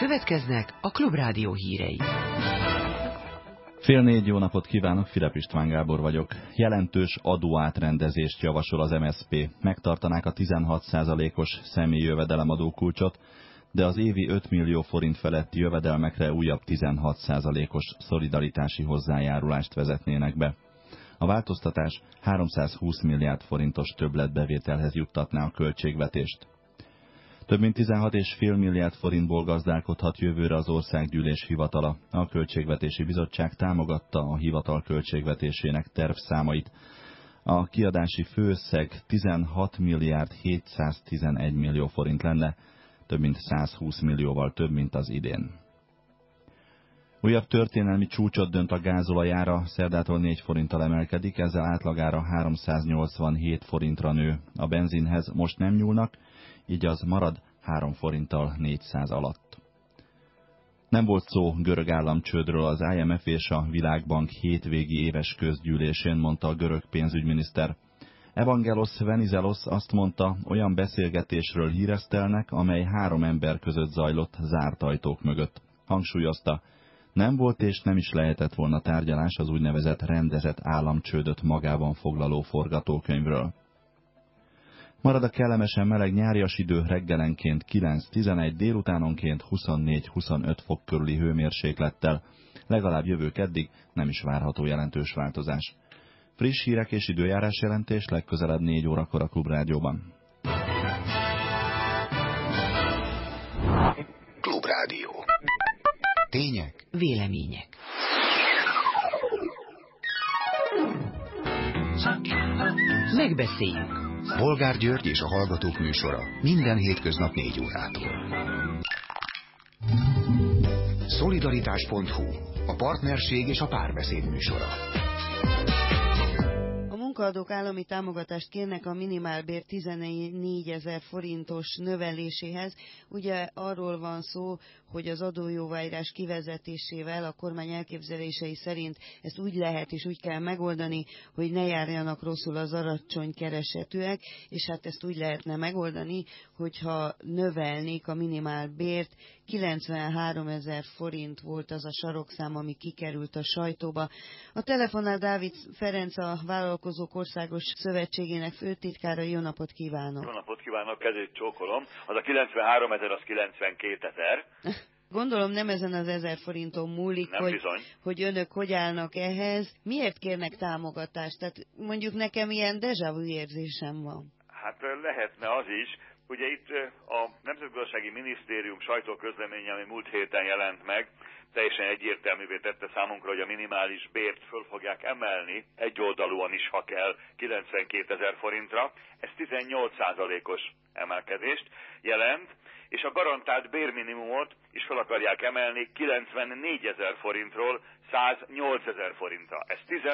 Következnek a Klubrádió hírei. Fél négy, jó napot kívánok, Filip István Gábor vagyok. Jelentős adóátrendezést javasol az MSZP. Megtartanák a 16%-os személyi jövedelemadókulcsot, de az évi 5 millió forint feletti jövedelmekre újabb 16%-os szolidaritási hozzájárulást vezetnének be. A változtatás 320 milliárd forintos többletbevételhez juttatná a költségvetést. Több mint 16,5 milliárd forintból gazdálkodhat jövőre az Országgyűlés hivatala. A Költségvetési Bizottság támogatta a hivatal költségvetésének tervszámait. A kiadási főösszeg 16 milliárd 711 millió forint lenne, több mint 120 millióval több, mint az idén. Újabb történelmi csúcsot dönt a gázolajára, szerdától 4 forinttal emelkedik, ezzel átlagára 387 forintra nő. A benzinhez most nem nyúlnak, így az marad 3 forinttal 400 alatt. Nem volt szó görög államcsődről, az IMF és a Világbank hétvégi éves közgyűlésén, mondta a görög pénzügyminiszter. Evangelos Venizelos azt mondta, olyan beszélgetésről híresztelnek, amely 3 ember között zajlott zárt ajtók mögött. Hangsúlyozta, nem volt és nem is lehetett volna tárgyalás az úgynevezett rendezett államcsődöt magában foglaló forgatókönyvről. Marad a kellemesen meleg nyárias idő, reggelenként 9-11, délutánonként 24-25 fok körüli hőmérséklettel. Legalább jövő keddig nem is várható jelentős változás. Friss hírek és időjárás jelentés legközelebb 4 órakor a Klubrádióban. Klubrádió. Tények, vélemények. Megbeszéljük. Bolgár György és a Hallgatók műsora minden hétköznap 4 órától. Szolidaritás.hu, a partnerség és a párbeszéd műsora. A munkaadók állami támogatást kérnek a minimálbér 14 000 forintos növeléséhez. Ugye arról van szó, hogy az adójóváírás kivezetésével a kormány elképzelései szerint ezt úgy lehet és úgy kell megoldani, hogy ne járjanak rosszul az alacsony keresetűek, és hát ezt úgy lehetne megoldani, hogyha növelnék a minimálbért. 93 000 forint volt az a sarokszám, ami kikerült a sajtóba. A telefonnál Dávid Ferenc, a Vállalkozók Országos Szövetségének főtitkára. Jó napot kívánok! Jó napot kívánok, kezét csókolom. Az a 93 000, az 92 000. Gondolom nem ezen az 1000 forinton múlik, hogy önök hogy állnak ehhez. Miért kérnek támogatást? Tehát mondjuk nekem ilyen déjà vu érzésem van. Hát lehetne az is. Ugye itt a Nemzetgazdasági Minisztérium sajtóközleménye, ami múlt héten jelent meg, teljesen egyértelművé tette számunkra, hogy a minimális bért föl fogják emelni, egyoldalúan is, ha kell, 92 000 forintra. Ez 18%-os emelkedést jelent, és a garantált bérminimumot is fel akarják emelni 94 000 forintról 108 000 forintra. Ez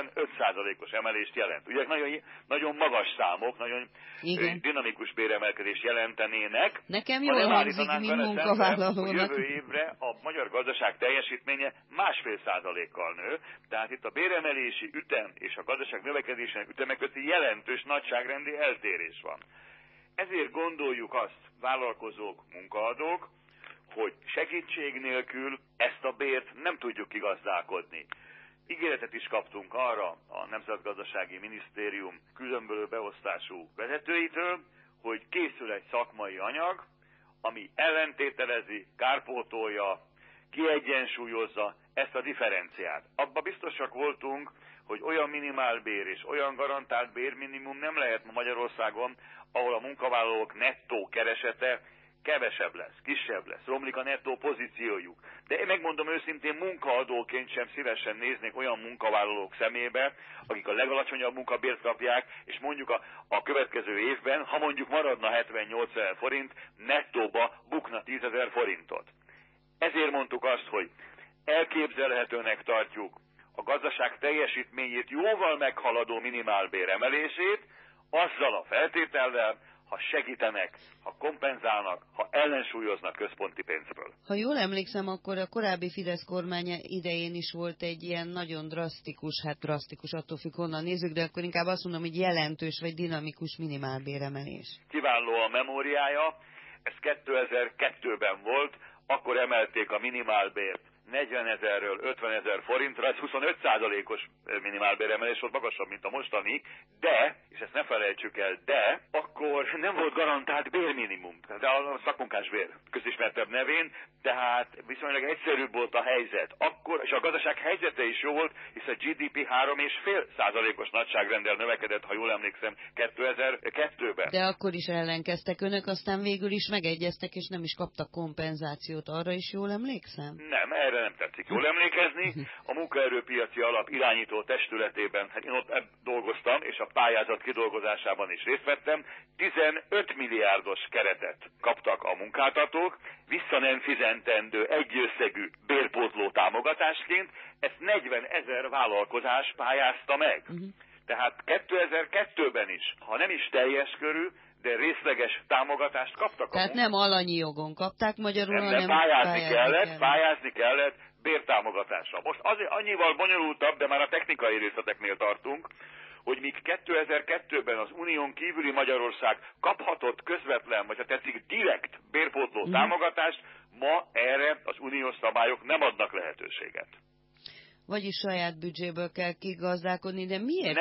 15%-os emelést jelent. Ugye nagyon, nagyon magas számok, nagyon dinamikus béremelkedést jelentenének. Nekem jól hangzik, mint munkavállalónak. Jövő évre a magyar gazdaság teljesítménye 1,5%-kal nő, tehát itt a béremelési ütem és a gazdaság növekedésének ütemek közti jelentős nagyságrendi eltérés van. Ezért gondoljuk azt, vállalkozók, munkaadók, hogy segítség nélkül ezt a bért nem tudjuk kigazdálkodni. Ígéretet is kaptunk arra a Nemzetgazdasági Minisztérium különböző beosztású vezetőitől, hogy készül egy szakmai anyag, ami ellentételezi, kárpótolja, kiegyensúlyozza ezt a differenciát. Abba biztosak voltunk, hogy olyan minimálbér és olyan garantált bérminimum nem lehet ma Magyarországon, ahol a munkavállalók nettó keresete kevesebb lesz, kisebb lesz, romlik a nettó pozíciójuk. De én megmondom őszintén, munkaadóként sem szívesen néznék olyan munkavállalók szemébe, akik a legalacsonyabb munkabért kapják, és mondjuk a következő évben, ha mondjuk maradna 78 000 forint, nettóba bukna 10 000 forintot. Ezért mondtuk azt, hogy elképzelhetőnek tartjuk a gazdaság teljesítményét jóval meghaladó minimálbér emelését, azzal a feltétellel, ha segítenek, ha kompenzálnak, ha ellensúlyoznak központi pénzből. Ha jól emlékszem, akkor a korábbi Fidesz kormánya idején is volt egy ilyen nagyon drasztikus, attól függ honnan nézzük, de akkor inkább azt mondom, hogy jelentős vagy dinamikus minimálbéremelés. Kiváló a memóriája, ez 2002-ben volt, akkor emelték a minimálbért 40 000-ről 50 000 forintra, ez 25%-os minimálbéremelés volt, magasabb, mint a mostani, de, és ezt ne felejtsük el, de akkor nem volt garantált bérminimum, de a szakmunkásbér közismertebb nevén, tehát viszonylag egyszerűbb volt a helyzet. Akkor, és a gazdaság helyzete is jó volt, hisz a GDP 3,5%-os nagyságrendel növekedett, ha jól emlékszem, 2002-ben. De akkor is ellenkeztek önök, aztán végül is megegyeztek, és nem is kaptak kompenzációt. Arra is jól emlékszem? Nem, erre nem tetszik jól emlékezni. A munkaerőpiaci alap irányító testületében, hát én ott dolgoztam, és a pályázat kidolgozásában is részt vettem, 15 milliárdos keretet kaptak a munkáltatók, vissza nem fizetendő egyösszegű bérpótló támogatásként, ezt 40 000 vállalkozás pályázta meg. Tehát 2002-ben is, ha nem is teljes körű, de részleges támogatást kaptak. Tehát nem alanyi jogon kapták, magyarul, hanem pályázni kellett bértámogatásra. Most azért annyival bonyolultabb, de már a technikai részleteknél tartunk, hogy míg 2002-ben az unión kívüli Magyarország kaphatott közvetlen, vagy ha tetszik direkt bérpótló támogatást, ma erre az uniós szabályok nem adnak lehetőséget. Vagyis saját büdzséből kell kigazdálkodni, de miért?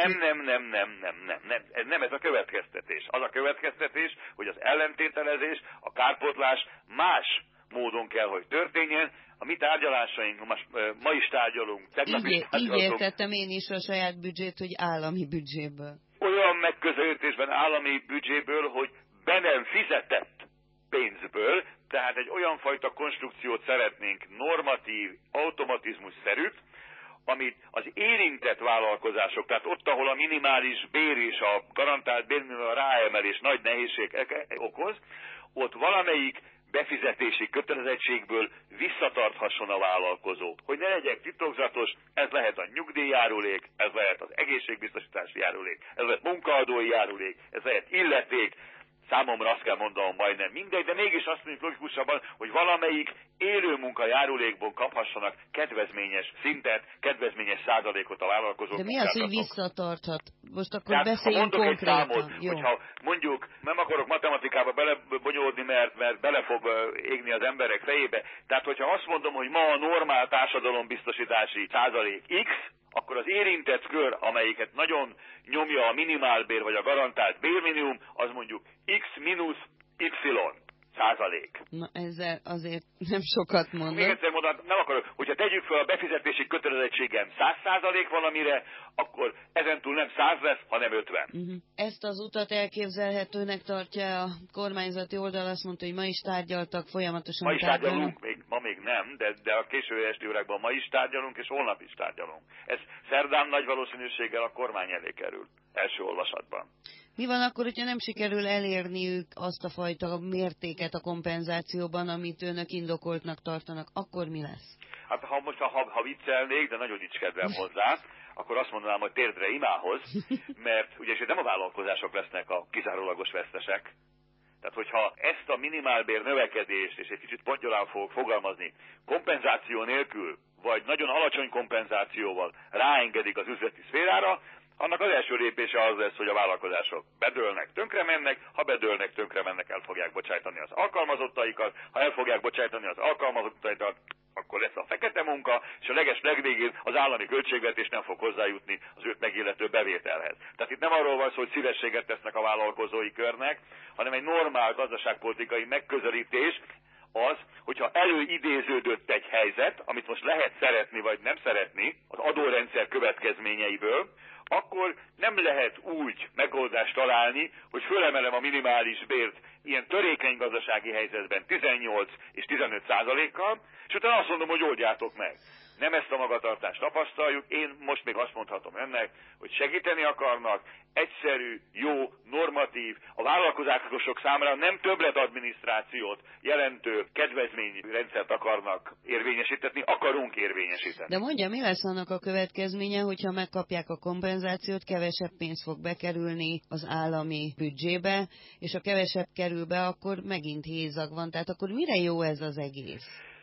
Nem ez a következtetés. Az a következtetés, hogy az ellentételezés, a kárpótlás más módon kell, hogy történjen. A mi tárgyalásaink, ma is tárgyalunk. Így értettem én is a saját büdzsét, hogy állami büdzséből. Olyan megközelítésben állami büdzséből, hogy be nem fizetett pénzből, tehát egy olyan fajta konstrukciót szeretnénk normatív, automatizmusszerű, amit az érintett vállalkozások, tehát ott, ahol a minimális bér és a garantált bérminimum ráemelés nagy nehézség okoz, ott valamelyik befizetési kötelezettségből visszatarthasson a vállalkozó. Hogy ne legyek titokzatos, ez lehet a nyugdíjjárulék, ez lehet az egészségbiztosítási járulék, ez lehet munkaadói járulék, ez lehet illeték. Számomra azt kell mondanom, majdnem mindegy, de mégis azt mondjuk logikusabban, hogy valamelyik élő munkajárulékból kaphassanak kedvezményes szintet, kedvezményes százalékot a vállalkozók. De mi az, hogy visszatarthat? Most akkor tehát, beszéljünk konkrétan. Hogyha mondjuk, nem akarok matematikába belebonyolódni, mert bele fog égni az emberek fejébe, tehát hogyha azt mondom, hogy ma a normál társadalombiztosítási százalék X, akkor az érintett kör, amelyiket nagyon nyomja a minimálbér vagy a garantált bérminimum, az mondjuk X mínusz Y százalék. Na ezzel azért nem sokat mondom. Még egyszer mondom, nem akarok, hogyha tegyük fel a befizetési kötelezettségem 100% valamire, akkor ezentúl nem 100 lesz, hanem 50. Ezt az utat elképzelhetőnek tartja a kormányzati oldal, azt mondta, hogy ma is tárgyaltak, folyamatosan ma is tárgyalunk, ma még nem, de a késő esti órákban ma is tárgyalunk, és holnap is tárgyalunk. Ez szerdán nagy valószínűséggel a kormány elé kerül, első olvasatban. Mi van akkor, hogyha nem sikerül elérniük azt a fajta mértéket a kompenzációban, amit önök indokoltnak tartanak, akkor mi lesz? Hát ha viccelnék, de nagyon nincs kedvem hozzá, akkor azt mondanám, hogy térdre imához, mert ugye nem a vállalkozások lesznek a kizárólagos vesztesek. Tehát, hogyha ezt a minimálbér növekedést, és egy kicsit pontyolán fogok fogalmazni, kompenzáció nélkül, vagy nagyon alacsony kompenzációval ráengedik az üzleti szférára, annak az első lépése az lesz, hogy a vállalkozások bedőlnek, tönkre mennek, ha bedőlnek, tönkre mennek, el fogják bocsájtani az alkalmazottaikat, ha el fogják bocsájtani az alkalmazottaikat, akkor lesz a fekete munka, és a legvégén az állami költségvetés nem fog hozzájutni az őt megillető bevételhez. Tehát itt nem arról van szó, hogy szívességet tesznek a vállalkozói körnek, hanem egy normál gazdaságpolitikai megközelítés az, hogyha előidéződött egy helyzet, amit most lehet szeretni vagy nem szeretni az adórendszer következményeiből, akkor nem lehet úgy megoldást találni, hogy fölemelem a minimális bért ilyen törékeny gazdasági helyzetben 18 és 15%-kal, és utána azt mondom, hogy oldjátok meg. Nem ezt a magatartást tapasztaljuk, én most még azt mondhatom önnek, hogy segíteni akarnak, egyszerű, jó, normatív, a vállalkozások számára nem többletadminisztrációt jelentő kedvezményrendszert akarnak érvényesíteni, akarunk érvényesíteni. De mondja, mi lesz annak a következménye, hogyha megkapják a kompenzációt, kevesebb pénz fog bekerülni az állami büdzsébe, és ha kevesebb kerül be, akkor megint hézag van. Tehát akkor mire jó ez az egész?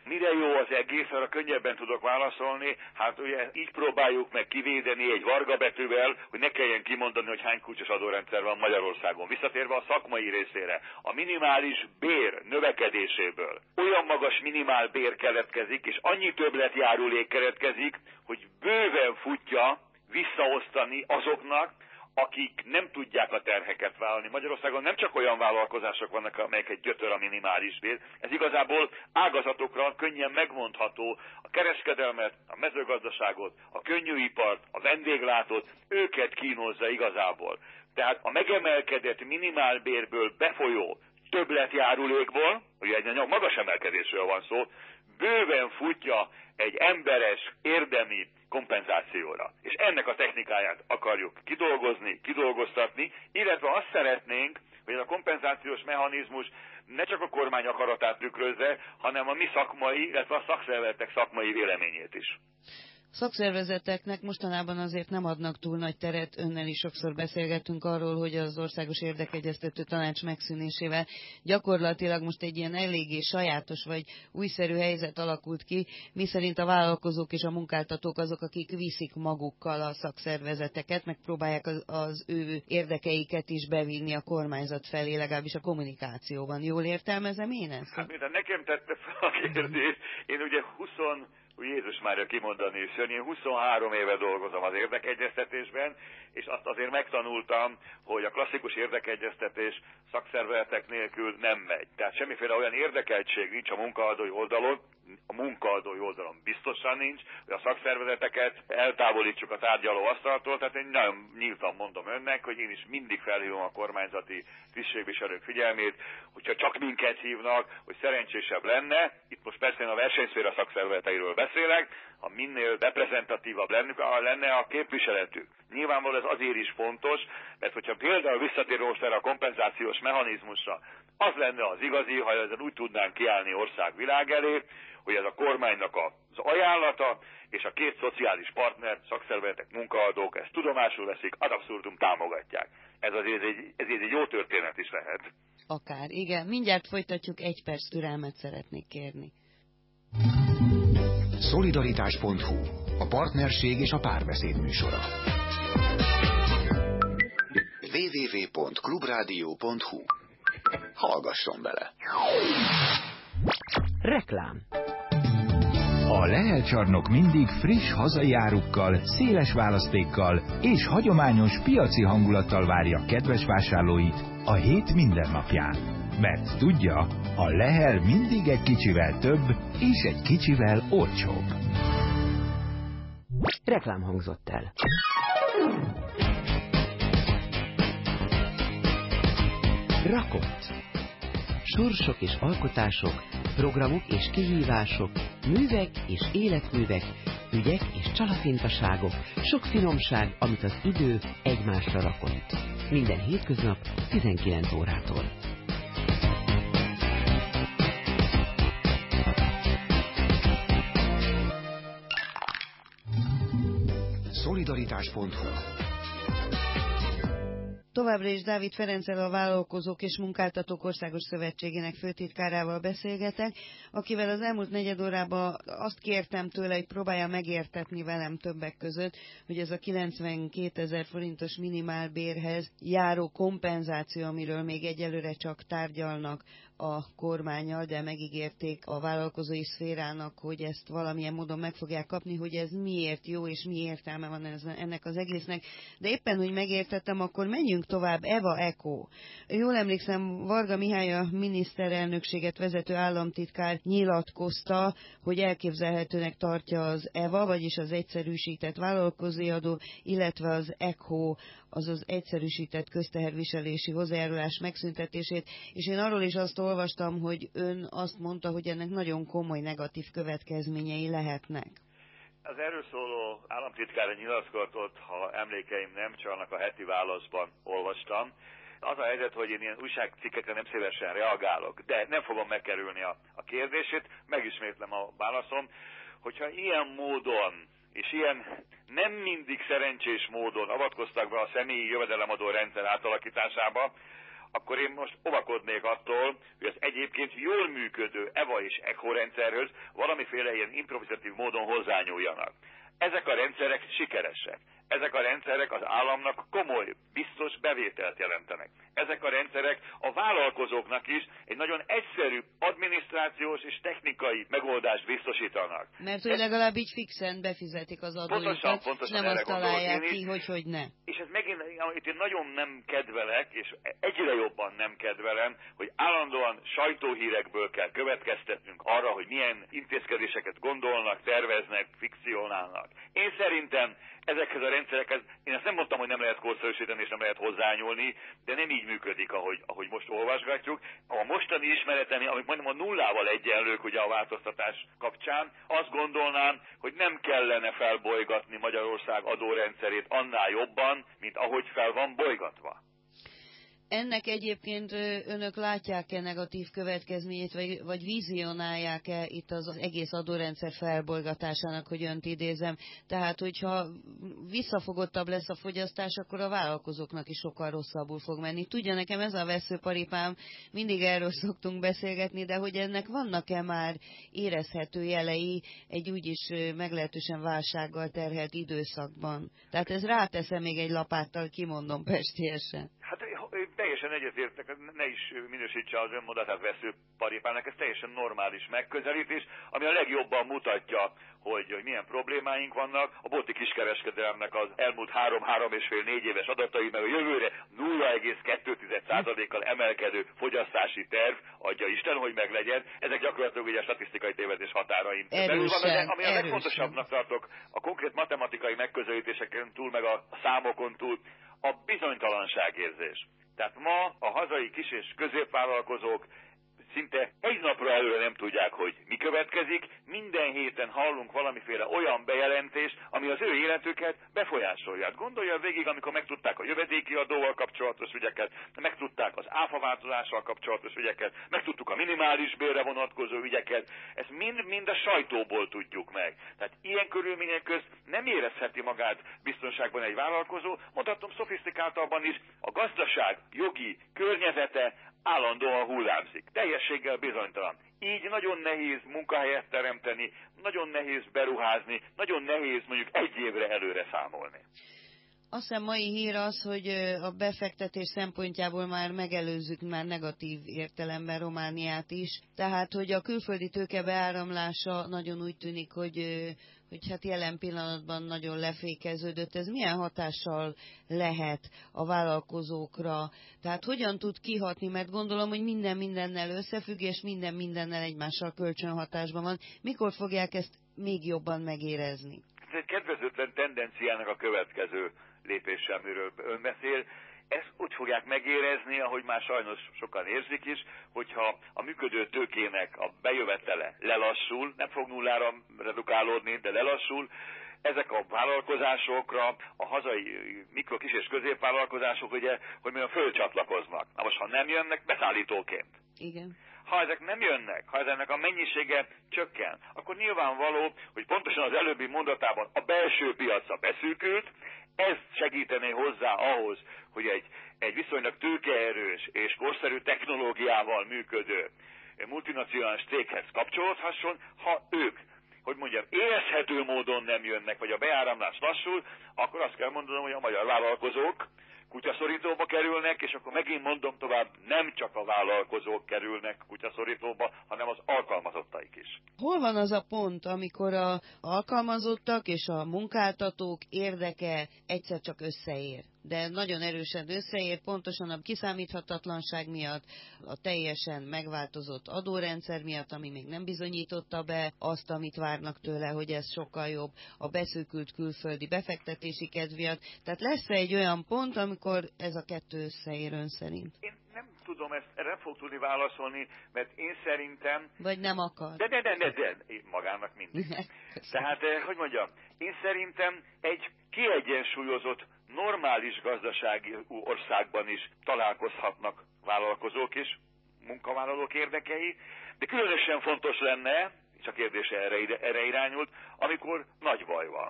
Mire jó az egész, arra könnyebben tudok válaszolni. Hát ugye így próbáljuk meg kivédeni egy varga betűvel, hogy ne kelljen kimondani, hogy hány kulcsos adórendszer van Magyarországon. Visszatérve a szakmai részére, a minimális bér növekedéséből olyan magas minimál bér keletkezik, és annyi többletjárulék keletkezik, hogy bőven futja visszaosztani azoknak, akik nem tudják a terheket vállalni. Magyarországon nem csak olyan vállalkozások vannak, amelyeket gyötör a minimális bér, ez igazából ágazatokra könnyen megmondható. A kereskedelmet, a mezőgazdaságot, a könnyűipart, a vendéglátót, őket kínozza igazából. Tehát a megemelkedett minimálbérből befolyó többletjárulékból, ugye egy magas emelkedésről van szó, bőven futja egy emberes, érdemi kompenzációra. És ennek a technikáját akarjuk kidolgoztatni, illetve azt szeretnénk, hogy ez a kompenzációs mechanizmus ne csak a kormány akaratát tükrözze, hanem a mi szakmai, illetve a szakszervezetek szakmai véleményét is. Szakszervezeteknek mostanában azért nem adnak túl nagy teret, önnel is sokszor beszélgettünk arról, hogy az Országos Érdekegyeztető Tanács megszűnésével gyakorlatilag most egy ilyen eléggé sajátos vagy újszerű helyzet alakult ki, miszerint a vállalkozók és a munkáltatók azok, akik viszik magukkal a szakszervezeteket, megpróbálják az ő érdekeiket is bevinni a kormányzat felé, legalábbis a kommunikációban. Jól értelmezem én ezt? Hát mint nekem tette fel a kérdést, én ugye Jézus Mária kimondani is, én 23 éve dolgozom az érdekegyeztetésben, és azt azért megtanultam, hogy a klasszikus érdekegyeztetés szakszervezetek nélkül nem megy. Tehát semmiféle olyan érdekeltség nincs a munkaadói oldalon biztosan nincs, hogy a szakszervezeteket eltávolítsuk a tárgyalóasztaltól, tehát én nagyon nyíltan mondom önnek, hogy én is mindig felhívom a kormányzati tisztségviselők figyelmét, hogyha csak minket hívnak, hogy szerencsésebb lenne, itt most persze én a versenyszféra szakszervezeteiről beszélek, ha minél reprezentatívabb lenne a képviseletük. Nyilvánvalóan ez azért is fontos, mert hogyha például visszatérő most erre a kompenzációs mechanizmusra, az lenne az igazi, ha ezen úgy tudnánk kiállni országvilág elé, hogy ez a kormánynak az ajánlata, és a két szociális partner, szakszervezetek, munkaadók ezt tudomásul veszik, ad abszurdum támogatják. Ez azért egy jó történet is lehet. Akár, igen. Mindjárt folytatjuk, 1 perc türelmet szeretnék kérni. Szolidaritás.hu, a partnerség és a párbeszéd műsora. www.clubradio.hu. Hallgasson bele! Reklám. A Lehel csarnok mindig friss hazai árukkal, széles választékkal és hagyományos piaci hangulattal várja kedves vásárlóit a hét minden napján. Mert tudja, a Lehel mindig egy kicsivel több és egy kicsivel olcsóbb. Reklám hangzott el. Rakott. Sorsok és alkotások, programok és kihívások, művek és életművek, ügyek és csalafintaságok, sok finomság, amit az idő egymásra rakott. Minden hétköznap 19 órától. Szolidaritás.hu. Továbbra is Dávid Ferenccel, a Vállalkozók és Munkáltatók Országos Szövetségének főtitkárával beszélgetek, akivel az elmúlt negyed órában azt kértem tőle, hogy próbálja megértetni velem többek között, hogy ez a 92 000 forintos minimálbérhez járó kompenzáció, amiről még egyelőre csak tárgyalnak a kormánnyal, de megígérték a vállalkozói szférának, hogy ezt valamilyen módon meg fogják kapni, hogy ez miért jó és mi értelme van ennek az egésznek. De éppen, hogy megértettem, akkor menjünk tovább. Eva Eko. Jól emlékszem, Varga Mihály, a miniszterelnökséget vezető államtitkár nyilatkozta, hogy elképzelhetőnek tartja az EVA, vagyis az egyszerűsített vállalkozói adó, illetve az ECHO, azaz egyszerűsített közteherviselési hozzájárulás megszüntetését, és én arról is azt olvastam, hogy ön azt mondta, hogy ennek nagyon komoly negatív következményei lehetnek. Az erről szóló államtitkára nyilatkozatot, ha emlékeim nem csalnak, a Heti Válaszban olvastam. Az a helyzet, hogy én ilyen újságcikkekre nem szívesen reagálok, de nem fogom megkerülni a kérdését, megismétlem a válaszom, hogyha ilyen módon és ilyen nem mindig szerencsés módon avatkoztak be a személyi jövedelemadó rendszer átalakításába, akkor én most óvakodnék attól, hogy az egyébként jól működő EVA és ECHO rendszerhöz valamiféle ilyen improvizatív módon hozzányúljanak. Ezek a rendszerek sikeresek. Ezek a rendszerek az államnak komoly, biztos bevételt jelentenek. Ezek a rendszerek a vállalkozóknak is egy nagyon egyszerű adminisztrációs és technikai megoldást biztosítanak. Mert hogy legalább így fixen befizetik az adójukat, és nem azt találják ki, hogy ne. És ez megint, amit én nagyon nem kedvelek, és egyre jobban nem kedvelem, hogy állandóan sajtóhírekből kell következtetnünk arra, hogy milyen intézkedéseket gondolnak, terveznek, fikcionálnak. Én szerintem ezekhez a rendszerekhez, én ezt nem mondtam, hogy nem lehet korszerűsíteni és nem lehet hozzányúlni, de nem így működik, ahogy most olvasgatjuk. A mostani ismeretem, amik mondom a nullával egyenlők ugye a változtatás kapcsán, azt gondolnám, hogy nem kellene felbolygatni Magyarország adórendszerét annál jobban, mint ahogy fel van bolygatva. Ennek egyébként önök látják-e negatív következményét, vagy vizionálják-e itt az egész adórendszer felbolygatásának, hogy önt idézem? Tehát, hogyha visszafogottabb lesz a fogyasztás, akkor a vállalkozóknak is sokkal rosszabbul fog menni. Tudja, nekem ez a veszőparipám, mindig erről szoktunk beszélgetni, de hogy ennek vannak-e már érezhető jelei egy úgyis meglehetősen válsággal terhelt időszakban? Tehát ez ráteszem még egy lapáttal, kimondom pestélyesen. Hát teljesen egyetértek, ne is minősítse az önmondatát veszőparipának, ez teljesen normális megközelítés, ami a legjobban mutatja, hogy milyen problémáink vannak. A bolti kiskereskedelemnek az elmúlt 3-3,5-4 éves adatai, meg a jövőre 0,2%-kal emelkedő fogyasztási terv, adja Isten, hogy meglegyen. Ezek gyakorlatilag ugye a statisztikai tévedés határain belül van, ami a legfontosabbnak tartok, a konkrét matematikai megközelítéseken túl, meg a számokon túl, a bizonytalanságérzés. Tehát ma a hazai kis- és középvállalkozók szinte egy napra előre nem tudják, hogy mi következik. Minden héten hallunk valamiféle olyan bejelentést, ami az ő életüket befolyásolja. Gondolja végig, amikor megtudták a jövedéki adóval kapcsolatos ügyeket, megtudták az áfaváltozással kapcsolatos ügyeket, megtudtuk a minimális bérre vonatkozó ügyeket. Ezt mind a sajtóból tudjuk meg. Tehát ilyen körülmények közt nem érezheti magát biztonságban egy vállalkozó. Mondhatom szofisztikáltabban is, a gazdaság jogi környezete állandóan hullámzik. Teljességgel bizonytalan. Így nagyon nehéz munkahelyet teremteni, nagyon nehéz beruházni, nagyon nehéz mondjuk egy évre előre számolni. Azt hiszem mai hír az, hogy a befektetés szempontjából már megelőzzük már negatív értelemben Romániát is. Tehát, hogy a külföldi tőke beáramlása nagyon úgy tűnik, hogy hát jelen pillanatban nagyon lefékeződött. Ez milyen hatással lehet a vállalkozókra? Tehát hogyan tud kihatni? Mert gondolom, hogy minden mindennel összefügg, és minden mindennel egymással kölcsönhatásban van. Mikor fogják ezt még jobban megérezni? Ez egy kedvezőtlen tendenciának a következő lépéssel, amiről ön beszél. Ezt úgy fogják megérezni, ahogy már sajnos sokan érzik is, hogyha a működő tőkének a bejövetele lelassul, nem fog nullára redukálódni, de lelassul, ezek a vállalkozásokra, a hazai mikro, kis és középvállalkozások ugye, hogy milyen fölcsatlakoznak. Na most, ha nem jönnek, beszállítóként. Igen. Ha ezek nem jönnek, ha ennek a mennyisége csökken, akkor nyilvánvaló, hogy pontosan az előbbi mondatában a belső piacra beszűkült, ez segítené hozzá ahhoz, hogy egy viszonylag tőkeerős és korszerű technológiával működő multinacionális céghez kapcsolódhasson, ha ők, hogy mondjam, érezhető módon nem jönnek, vagy a beáramlás lassul, akkor azt kell mondanom, hogy a magyar vállalkozók kutyaszorítóba kerülnek, és akkor megint mondom tovább, nem csak a vállalkozók kerülnek kutyaszorítóba, hanem az alkalmazottaik is. Hol van az a pont, amikor az alkalmazottak és a munkáltatók érdeke egyszer csak összeér? De nagyon erősen összeér, pontosan a kiszámíthatatlanság miatt, a teljesen megváltozott adórendszer miatt, ami még nem bizonyította be azt, amit várnak tőle, hogy ez sokkal jobb, a beszűkült külföldi befektetési kedv miatt. Tehát lesz egy olyan pont, amikor ez a kettő összeér ön szerint? Én nem tudom, erre nem fog tudni válaszolni, mert én szerintem... Vagy nem akar? De, magának mindig. Tehát, hogy mondjam, én szerintem egy kiegyensúlyozott, normális gazdasági országban is találkozhatnak vállalkozók és munkavállalók érdekei, de különösen fontos lenne, és a kérdése erre irányult, amikor nagy baj van.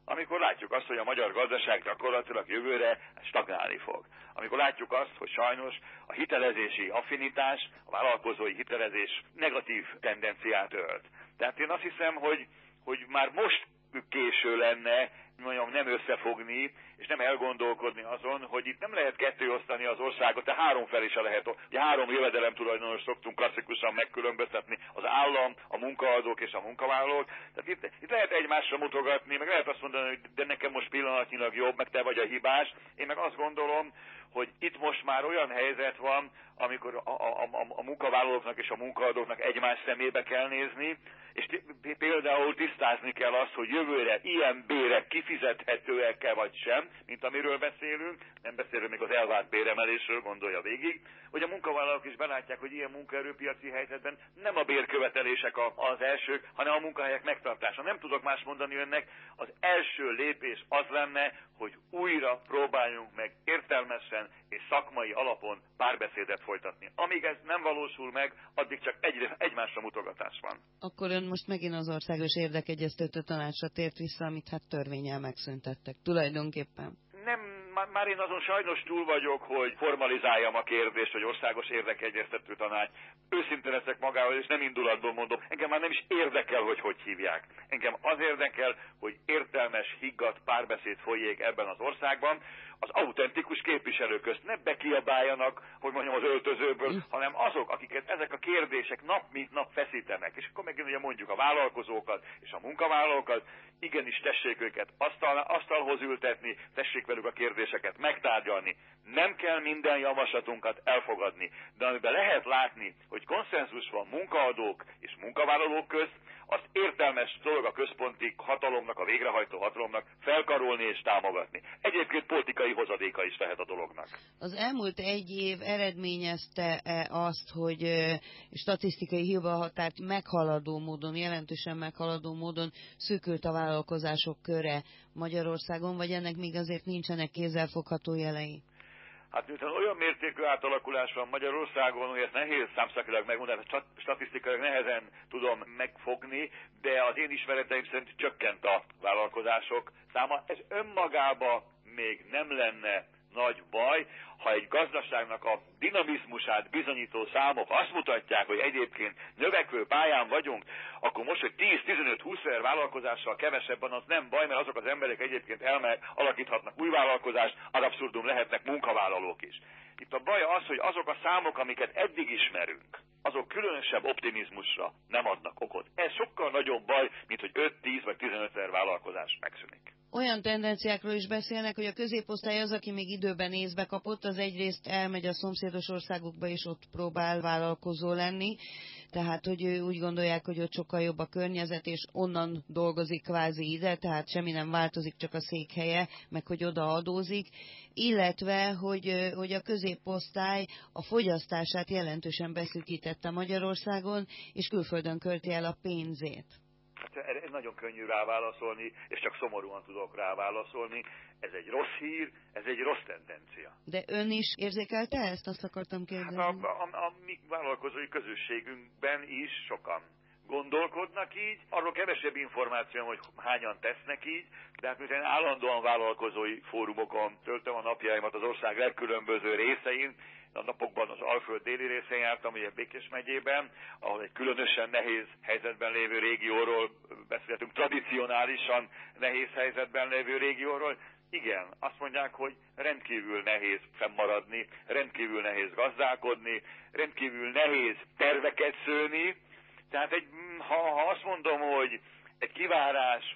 Amikor látjuk azt, hogy a magyar gazdaság gyakorlatilag jövőre stagnálni fog. Amikor látjuk azt, hogy sajnos a hitelezési affinitás, a vállalkozói hitelezés negatív tendenciát ölt. Tehát én azt hiszem, hogy már most késő lenne, mondjam, nem összefogni, és nem elgondolkodni azon, hogy itt nem lehet kettéosztani az országot, de három felé se lehet. Ugye 3 jövedelem tulajdonos szoktunk klasszikusan megkülönböztetni, az állam, a munkaadók és a munkavállalók. Tehát itt lehet egymásra mutogatni, meg lehet azt mondani, hogy de nekem most pillanatnyilag jobb, meg te vagy a hibás. Én meg azt gondolom, hogy itt most már olyan helyzet van, amikor a munkavállalóknak és a munkaadóknak egymás szemébe kell nézni, és például tisztázni kell azt, hogy jövőre ilyen bérek kifizethetőek-e vagy sem, mint amiről beszélünk, nem beszélünk még az elvárt béremelésről, gondolja végig, hogy a munkavállalók is belátják, hogy ilyen munkaerőpiaci helyzetben nem a bérkövetelések az elsők, hanem a munkahelyek megtartása. Nem tudok más mondani önnek, az első lépés az lenne, hogy újra próbáljunk meg értelmesen és szakmai alapon párbeszédet folytatni. Amíg ez nem valósul meg, addig csak egymásra mutogatás van. Akkor ön most megint az Országos Érdekegyeztető Tanácsra tért vissza, amit hát törvénnyel megszüntettek. Tulajdonképpen. Nem, már én azon sajnos túl vagyok, hogy formalizáljam a kérdést, hogy Országos Érdekegyeztető Tanács. Őszintén leszek magával, és nem indulatból mondom, engem már nem is érdekel, hogy hívják. Engem az érdekel, hogy értelmes, higgadt párbeszéd folyik ebben az országban, az autentikus képviselők közt ne bekiabáljanak, hogy mondjam, az öltözőből, hanem azok, akiket ezek a kérdések nap mint nap feszítenek. És akkor megint ugye mondjuk a vállalkozókat és a munkavállalókat, igenis tessék őket asztalhoz ültetni, tessék velük a kérdéseket megtárgyalni. Nem kell minden javaslatunkat elfogadni, de amiben lehet látni, hogy konszenzus van munkaadók és munkavállalók közt, azt értelmes dolog a központi hatalomnak, a végrehajtó hatalomnak felkarolni és támogatni. Egyébként politikai hozadéka is lehet a dolognak. Az elmúlt 1 év eredményezte-e azt, hogy statisztikai hibahatárt meghaladó módon, jelentősen meghaladó módon szűkült a vállalkozások köre Magyarországon, vagy ennek még azért nincsenek kézzelfogható jelei? Hát miután olyan mértékű átalakulás van Magyarországon, hogy ezt nehéz számszakilag megmondani, statisztikailag nehezen tudom megfogni, de az én ismereteim szerint csökkent a vállalkozások száma. Ez önmagában még nem lenne nagy baj, ha egy gazdaságnak a dinamizmusát bizonyító számok azt mutatják, hogy egyébként növekvő pályán vagyunk, akkor most, hogy 10-15-20 ezer vállalkozással kevesebben, az nem baj, mert azok az emberek egyébként alakíthatnak új vállalkozást, ad abszurdum lehetnek munkavállalók is. Itt a baj az, hogy azok a számok, amiket eddig ismerünk, azok különösebb optimizmusra nem adnak okot. Ez sokkal nagyobb baj, mint hogy 5-10 vagy 15 ezer vállalkozás megszűnik. Olyan tendenciákról is beszélnek, hogy a középosztály az, aki még időben észbe kapott, az egyrészt elmegy a szomszédos országokba, és ott próbál vállalkozó lenni. Tehát, hogy úgy gondolják, hogy ott sokkal jobb a környezet, és onnan dolgozik kvázi ide, tehát semmi nem változik, csak a székhelye, meg hogy oda adózik. Illetve, hogy a középosztály a fogyasztását jelentősen beszűkítette Magyarországon, és külföldön költi el a pénzét. Erre nagyon könnyű ráválaszolni, és csak szomorúan tudok ráválaszolni. Ez egy rossz hír, ez egy rossz tendencia. De ön is érzékelte ezt? Azt akartam kérdezni. Hát a mi vállalkozói közösségünkben is sokan gondolkodnak így. Arról kevesebb információm, hogy hányan tesznek így, de hát miután állandóan vállalkozói fórumokon töltöm a napjaimat az ország legkülönböző részein, a napokban az Alföld déli részén jártam, ugye Békés megyében, ahol egy különösen nehéz helyzetben lévő régióról beszéltünk, tradicionálisan nehéz helyzetben lévő régióról. Igen, azt mondják, hogy rendkívül nehéz fennmaradni, rendkívül nehéz gazdálkodni, rendkívül nehéz terveket szőni. Tehát ha azt mondom, hogy egy kivárás,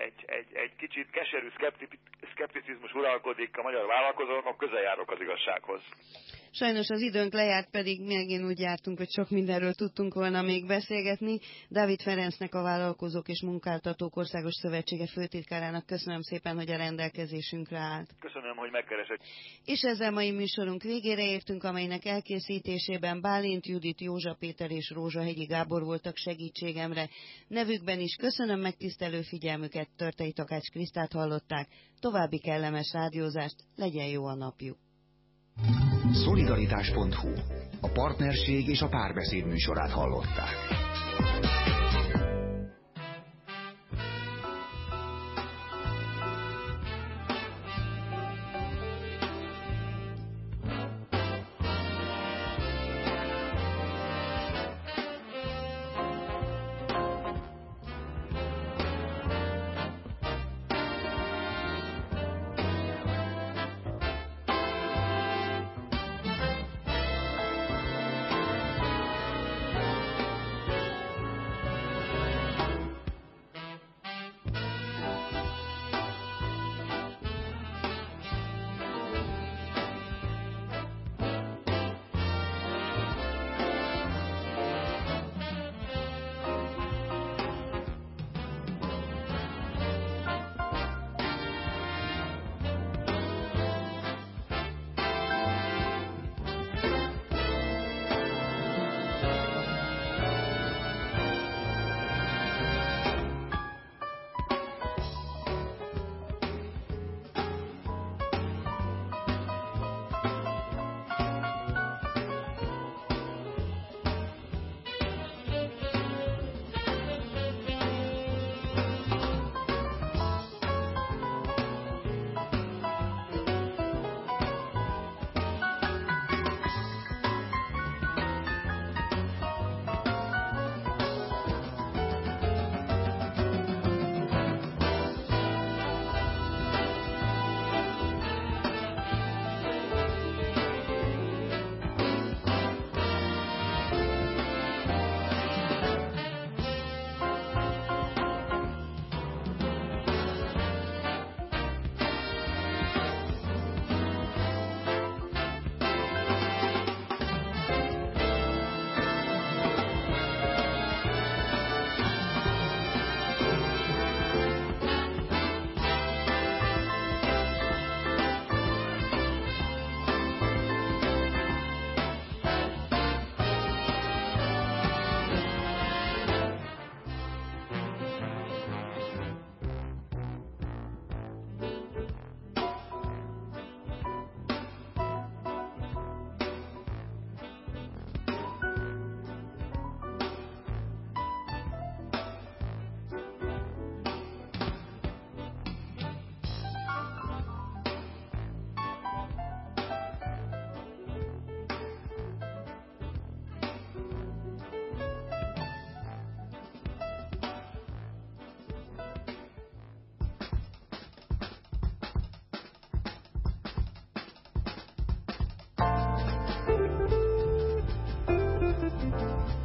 egy kicsit keserű szkepticizmus uralkodik a magyar vállalkozóknak, közel járok az igazsághoz. Sajnos az időnk lejárt, pedig megint úgy jártunk, hogy sok mindenről tudtunk volna még beszélgetni. Dávid Ferencnek, a Vállalkozók és Munkáltatók Országos Szövetsége főtitkárának köszönöm szépen, hogy a rendelkezésünkre állt. Köszönöm, hogy megkeresett. És ezzel mai műsorunk végére értünk, amelynek elkészítésében Bálint Judit, Józsa Péter és Rózsahegyi Gábor voltak segítségemre. Nevükben is köszönöm megtisztelő figyelmüket, Törtei Takács Krisztát hallották. További kellemes rádiózást, legyen jó a napjuk. Szolidaritás.hu. A partnerség és a párbeszéd műsorát hallották.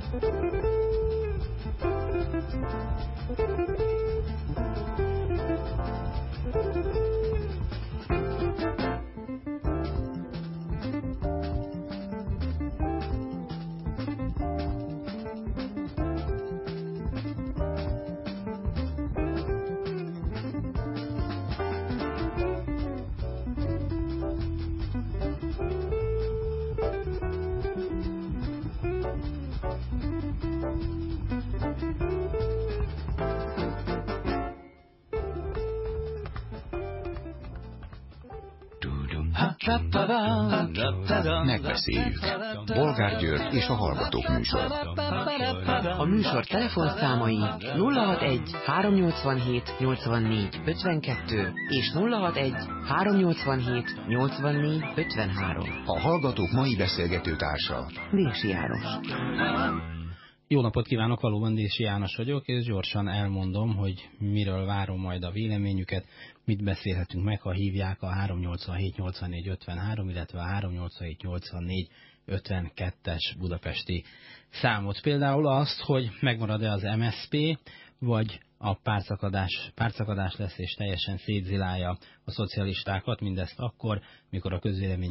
Megbeszéljük. Bolgár György és a Hallgatók műsora. A műsor telefonszámai 061 387 84 52 és 061 387 84 53. A Hallgatók mai beszélgető társa Dési János. Jó napot kívánok, valóban Dési János vagyok, és gyorsan elmondom, hogy miről várom majd a véleményüket, mit beszélhetünk meg, ha hívják a 387 84 53, illetve a 387 84 52-es budapesti számot. Például azt, hogy megmarad-e az MSZP, vagy a pártszakadás lesz és teljesen szétzilálja a szocialistákat, mindezt akkor, mikor a közvélemény